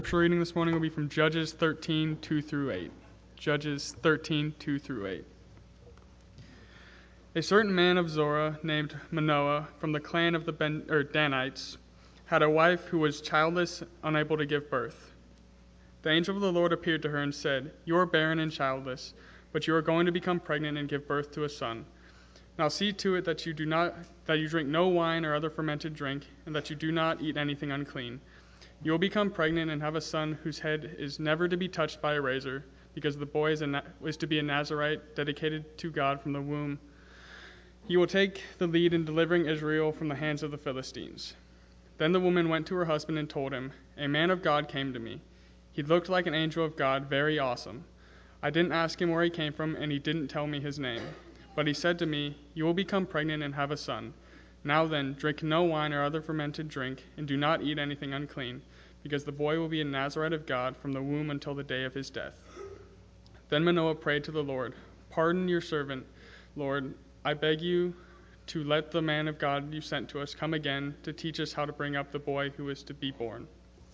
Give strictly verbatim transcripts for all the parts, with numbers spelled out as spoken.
Scripture reading this morning will be from Judges thirteen, two through eight. Judges thirteen, two through eight. A certain man of Zorah named Manoah from the clan of the ben, or Danites had a wife who was childless, unable to give birth. The angel of the Lord appeared to her and said, "You are barren and childless, but you are going to become pregnant and give birth to a son. Now see to it that you do not that you drink no wine or other fermented drink, and that you do not eat anything unclean. You will become pregnant and have a son whose head is never to be touched by a razor, because the boy is, a, is to be a Nazirite dedicated to God from the womb. He will take the lead in delivering Israel from the hands of the Philistines." Then the woman went to her husband and told him, "A man of God came to me. He looked like an angel of God, very awesome. I didn't ask him where he came from, and he didn't tell me his name. But he said to me, 'You will become pregnant and have a son. Now then, drink no wine or other fermented drink, and do not eat anything unclean, because the boy will be a Nazirite of God from the womb until the day of his death.' Then Manoah prayed to the Lord, 'Pardon your servant, Lord. I beg you to let the man of God you sent to us come again to teach us how to bring up the boy who is to be born.'"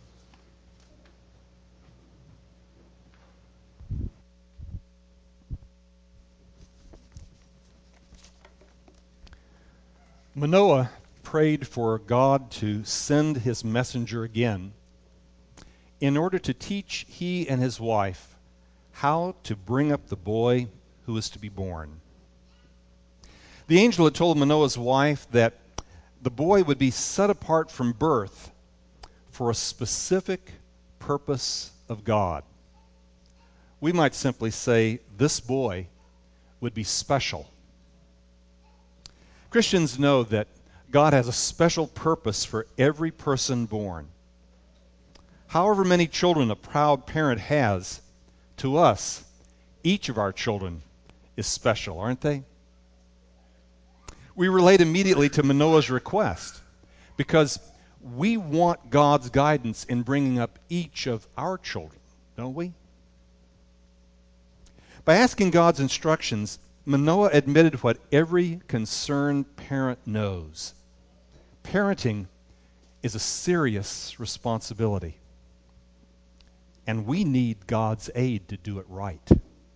Manoah prayed for God to send his messenger again in order to teach he and his wife how to bring up the boy who was to be born. The angel had told Manoah's wife that the boy would be set apart from birth for a specific purpose of God. We might simply say this boy would be special. Christians know that God has a special purpose for every person born. However many children a proud parent has, to us, each of our children is special, aren't they? We relate immediately to Manoah's request because we want God's guidance in bringing up each of our children, don't we? By asking God's instructions, Manoah admitted what every concerned parent knows. Parenting is a serious responsibility, and we need God's aid to do it right.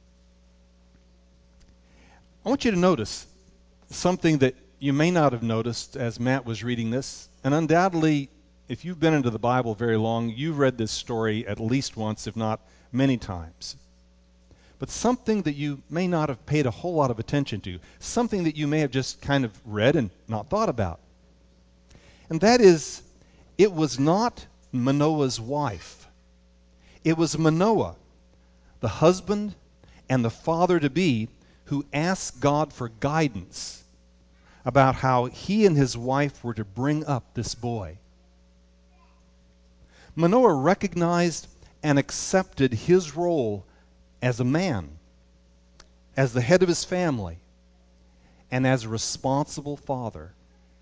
I want you to notice something that you may not have noticed as Matt was reading this, and undoubtedly, if you've been into the Bible very long, you've read this story at least once, if not many times. But something that you may not have paid a whole lot of attention to, something that you may have just kind of read and not thought about. And that is, it was not Manoah's wife. It was Manoah, the husband and the father-to-be, who asked God for guidance about how he and his wife were to bring up this boy. Manoah recognized and accepted his role as a man, as the head of his family, and as a responsible father.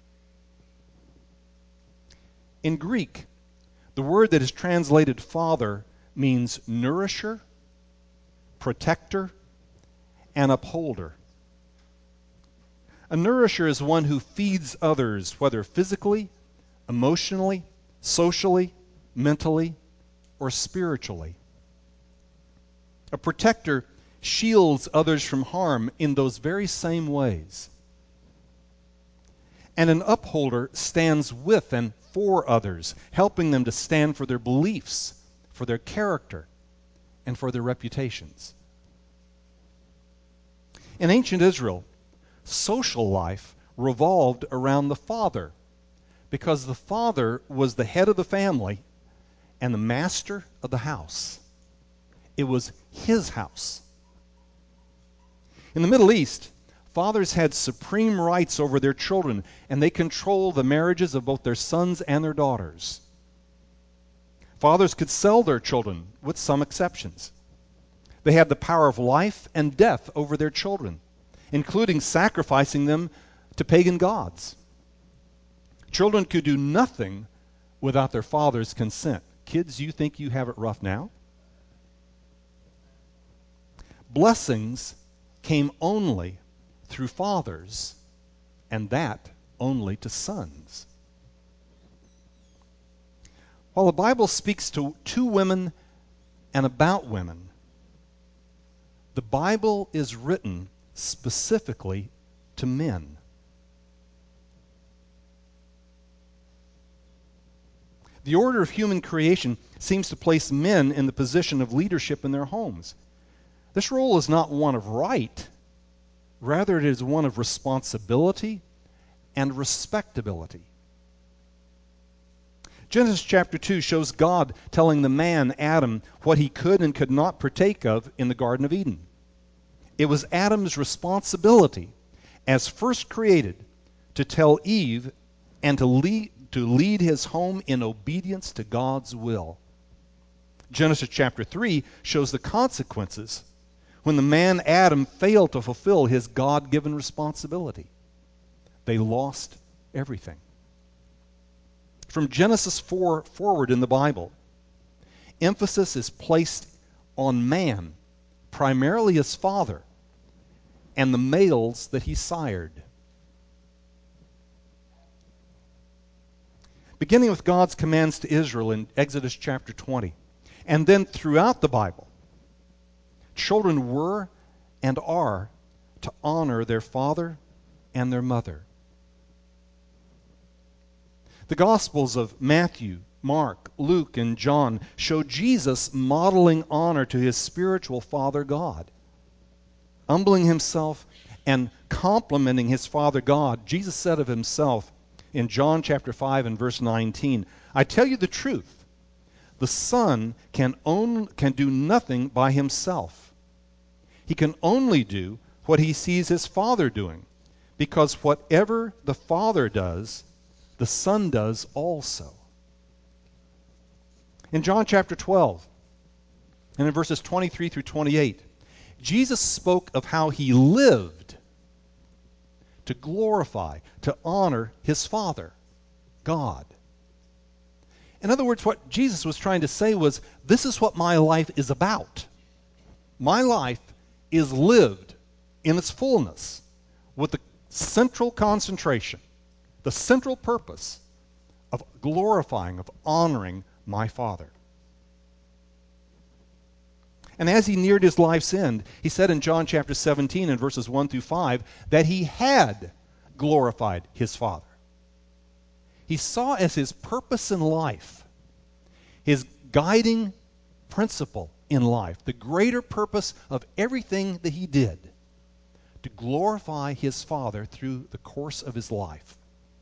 In Greek, the word that is translated father means nourisher, protector, and upholder. A nourisher is one who feeds others, whether physically, emotionally, socially, mentally, or spiritually. A protector shields others from harm in those very same ways. And an upholder stands with and for others, helping them to stand for their beliefs, for their character, and for their reputations. In ancient Israel, social life revolved around the father, because the father was the head of the family and the master of the house. It was his house. In the Middle East, fathers had supreme rights over their children, and they controlled the marriages of both their sons and their daughters. Fathers could sell their children, with some exceptions. They had the power of life and death over their children, including sacrificing them to pagan gods. Children could do nothing without their father's consent. Kids, you think you have it rough now? Blessings came only through fathers, and that only to sons. While the Bible speaks to, to women and about women, the Bible is written specifically to men. The order of human creation seems to place men in the position of leadership in their homes. This role is not one of right, rather it is one of responsibility and respectability. Genesis chapter two shows God telling the man, Adam, what he could and could not partake of in the Garden of Eden. It was Adam's responsibility, as first created, to tell Eve and to lead, to lead his home in obedience to God's will. Genesis chapter three shows the consequences when the man Adam failed to fulfill his God-given responsibility. They lost everything. From Genesis four forward in the Bible, emphasis is placed on man, primarily his father, and the males that he sired. Beginning with God's commands to Israel in Exodus chapter twenty, and then throughout the Bible, children were and are to honor their father and their mother. The Gospels of Matthew, Mark, Luke, and John show Jesus modeling honor to his spiritual father God. Humbling himself and complimenting his father God, Jesus said of himself in John chapter five and verse nineteen, I tell you the truth, the Son can, own, can do nothing by himself. He can only do what he sees his Father doing, because whatever the Father does, the Son does also. In John chapter twelve, and in verses twenty-three through twenty-eight, Jesus spoke of how he lived to glorify, to honor his Father, God. In other words, what Jesus was trying to say was, this is what my life is about. My life is lived in its fullness with the central concentration, the central purpose of glorifying, of honoring my Father. And as he neared his life's end, he said in John chapter seventeen and verses one through five that he had glorified his Father. He saw as his purpose in life, his guiding principle in life, the greater purpose of everything that he did, to glorify his Father through the course of his life.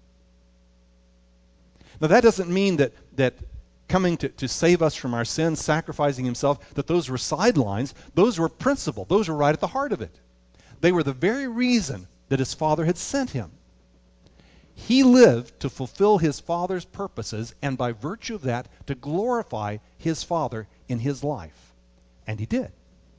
Now that doesn't mean that, that coming to, to save us from our sins, sacrificing himself, that those were sidelines. Those were principle. Those were right at the heart of it. They were the very reason that his Father had sent him. He lived to fulfill his Father's purposes, and by virtue of that, to glorify his Father in his life. And he did.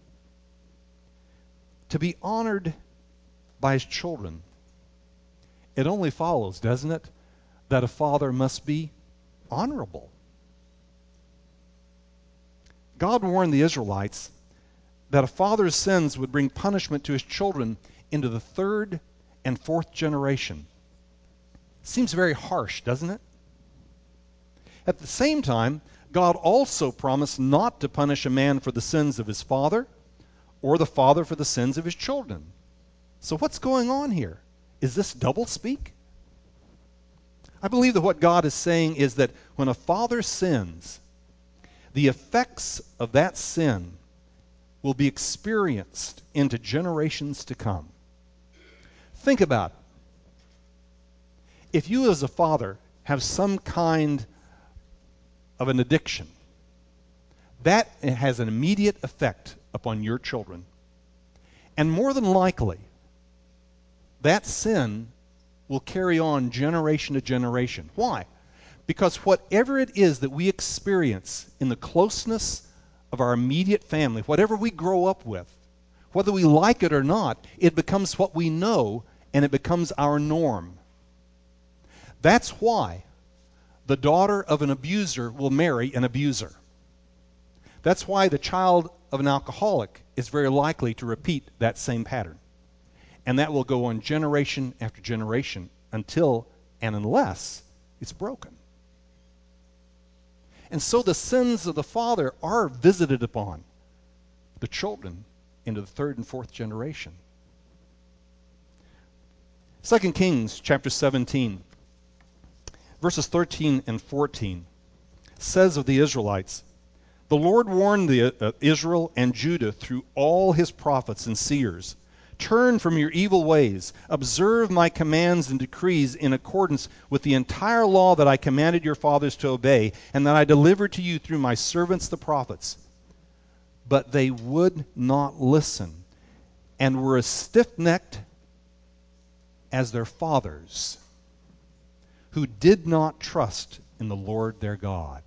To be honored by his children, it only follows, doesn't it, that a father must be honorable. God warned the Israelites that a father's sins would bring punishment to his children into the third and fourth generation. Seems very harsh, doesn't it? At the same time, God also promised not to punish a man for the sins of his father or the father for the sins of his children. So what's going on here? Is this doublespeak? I believe that what God is saying is that when a father sins, the effects of that sin will be experienced into generations to come. Think about it. If you as a father have some kind of an addiction, that has an immediate effect upon your children. And more than likely, that sin will carry on generation to generation. Why? Because whatever it is that we experience in the closeness of our immediate family, whatever we grow up with, whether we like it or not, it becomes what we know and it becomes our norm. That's why the daughter of an abuser will marry an abuser. That's why the child of an alcoholic is very likely to repeat that same pattern. And that will go on generation after generation until and unless it's broken. And so the sins of the father are visited upon the children into the third and fourth generation. Second Kings chapter seventeen, verses thirteen and fourteen says of the Israelites, "The Lord warned the, uh, Israel and Judah through all his prophets and seers, turn from your evil ways, observe my commands and decrees in accordance with the entire law that I commanded your fathers to obey, and that I delivered to you through my servants the prophets. But they would not listen, and were as stiff-necked as their fathers, who did not trust in the Lord their God."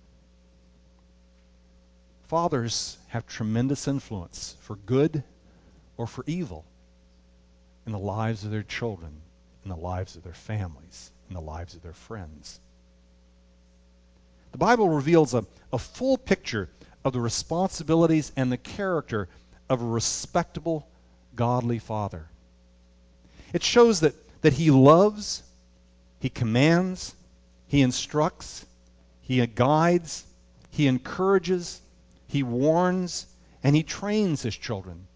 Fathers have tremendous influence for good or for evil in the lives of their children, in the lives of their families, in the lives of their friends. The Bible reveals a, a full picture of the responsibilities and the character of a respectable, godly father. It shows that, that he loves, he commands, he instructs, he guides, he encourages, he warns, and he trains his children.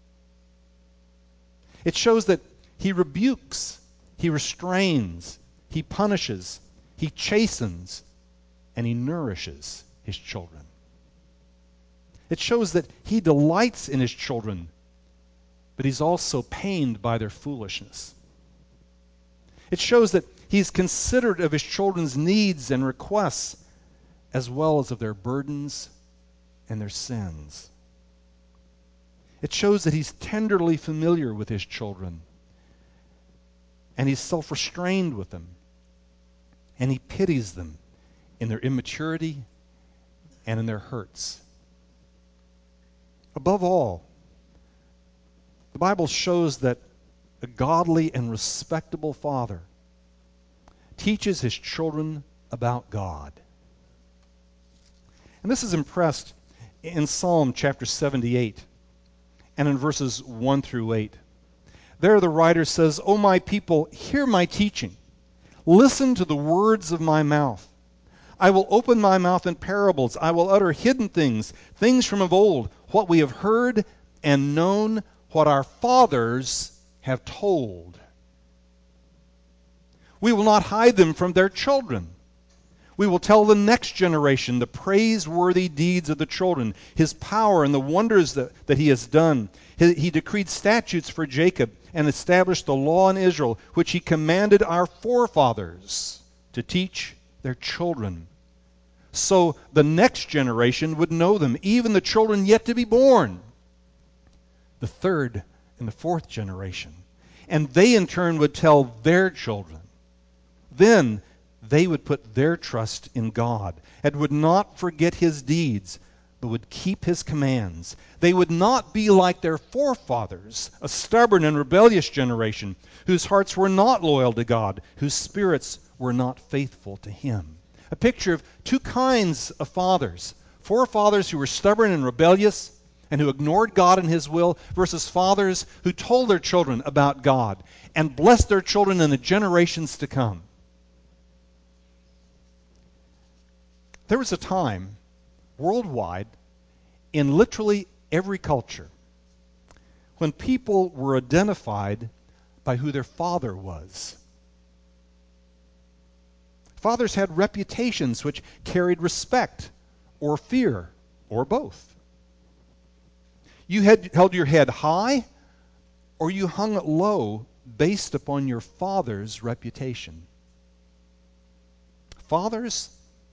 It shows that he rebukes, he restrains, he punishes, he chastens, and he nourishes his children. It shows that he delights in his children, but he's also pained by their foolishness. It shows that he's considerate of his children's needs and requests, as well as of their burdens and their sins. It shows that he's tenderly familiar with his children, and he's self-restrained with them, and he pities them in their immaturity and in their hurts. Above all, the Bible shows that a godly and respectable father teaches his children about God. And this is impressed in Psalm chapter seventy-eight and in verses one through eight. There the writer says, "O my people, hear my teaching. Listen to the words of my mouth. I will open my mouth in parables. I will utter hidden things, things from of old, what we have heard and known, what our fathers have told. We will not hide them from their children. We will tell the next generation the praiseworthy deeds of the children, his power and the wonders that, that he has done. He, he decreed statutes for Jacob and established the law in Israel, which he commanded our forefathers to teach their children, so the next generation would know them, even the children yet to be born, the third and the fourth generation. And they in turn would tell their children. Then they would put their trust in God and would not forget his deeds, but would keep his commands. They would not be like their forefathers, a stubborn and rebellious generation, whose hearts were not loyal to God, whose spirits were not faithful to him." A picture of two kinds of fathers. Forefathers who were stubborn and rebellious and who ignored God and his will, versus fathers who told their children about God and blessed their children in the generations to come. There was a time worldwide, in literally every culture, when people were identified by who their father was. Fathers had reputations which carried respect or fear or both. You had held your head high or you hung it low based upon your father's reputation. Fathers,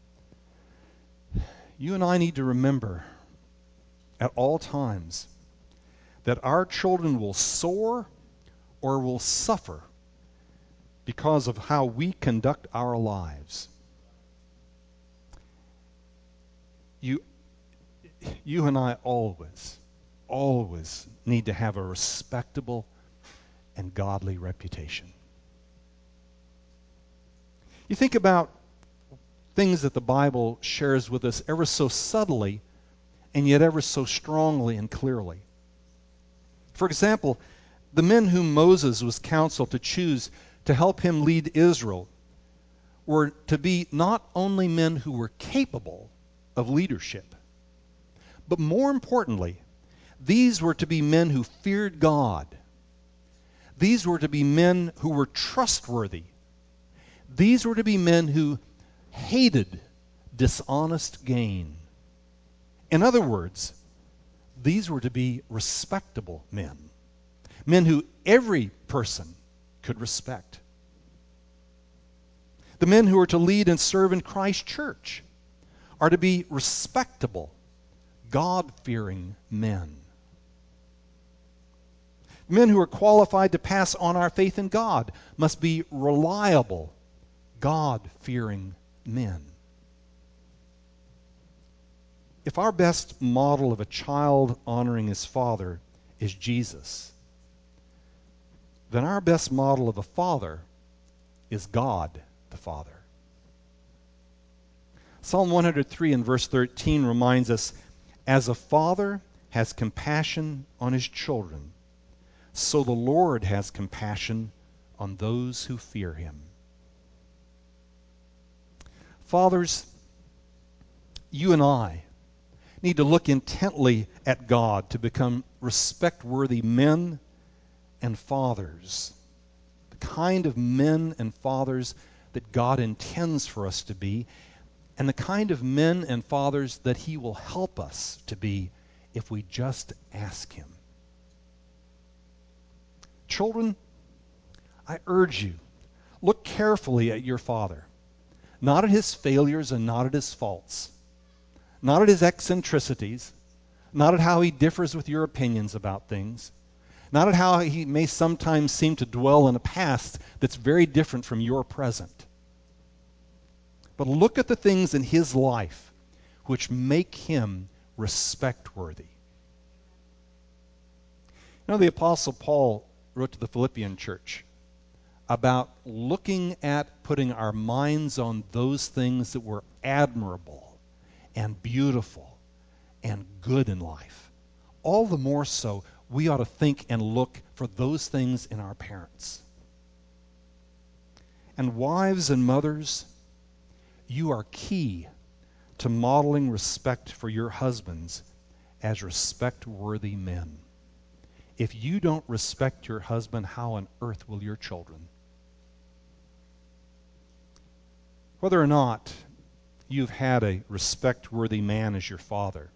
you and I need to remember at all times that our children will soar or will suffer because of how we conduct our lives. You, you and I always, always need to have a respectable and godly reputation. You think about things that the Bible shares with us ever so subtly and yet ever so strongly and clearly. For example, the men whom Moses was counseled to choose to help him lead Israel were to be not only men who were capable of leadership. But more importantly, these were to be men who feared God. These were to be men who were trustworthy. These were to be men who hated dishonest gain. In other words, these were to be respectable men, men who every person could respect. The men who are to lead and serve in Christ's church are to be respectable, God-fearing men. Men who are qualified to pass on our faith in God must be reliable, God-fearing men. If our best model of a child honoring his father is Jesus, then our best model of a father is God the Father. Psalm one hundred three and verse thirteen reminds us, as a father has compassion on his children, so the Lord has compassion on those who fear him. Fathers, you and I need to look intently at God to become respect-worthy men and fathers, the kind of men and fathers that God intends for us to be, and the kind of men and fathers that he will help us to be if we just ask him. Children, I urge you, look carefully at your father, not at his failures and not at his faults, not at his eccentricities, not at how he differs with your opinions about things, not at how he may sometimes seem to dwell in a past that's very different from your present. But look at the things in his life which make him respect-worthy. You know, the Apostle Paul wrote to the Philippian church about looking at putting our minds on those things that were admirable and beautiful and good in life. All the more so, we ought to think and look for those things in our parents. And wives and mothers, you are key to modeling respect for your husbands as respect-worthy men. If you don't respect your husband, how on earth will your children? Whether or not you've had a respect-worthy man as your father,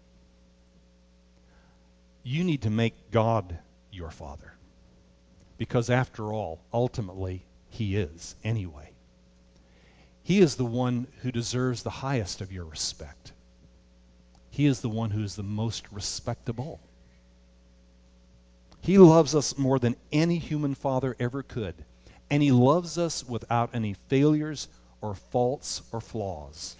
you need to make God your father. Because after all, ultimately, he is anyway. He is the one who deserves the highest of your respect. He is the one who is the most respectable. He loves us more than any human father ever could. And he loves us without any failures or faults or flaws.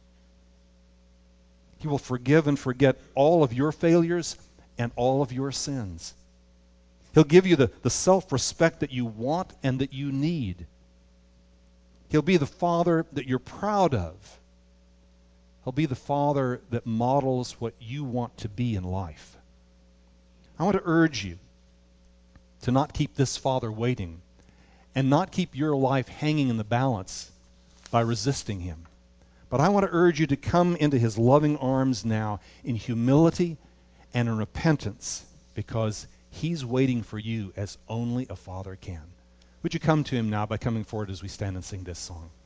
He will forgive and forget all of your failures and all of your sins. He'll give you the, the self-respect that you want and that you need. He'll be the father that you're proud of. He'll be the father that models what you want to be in life. I want to urge you to not keep this father waiting and not keep your life hanging in the balance by resisting him. But I want to urge you to come into his loving arms now in humility and in repentance, because he's waiting for you as only a father can. Would you come to him now by coming forward as we stand and sing this song?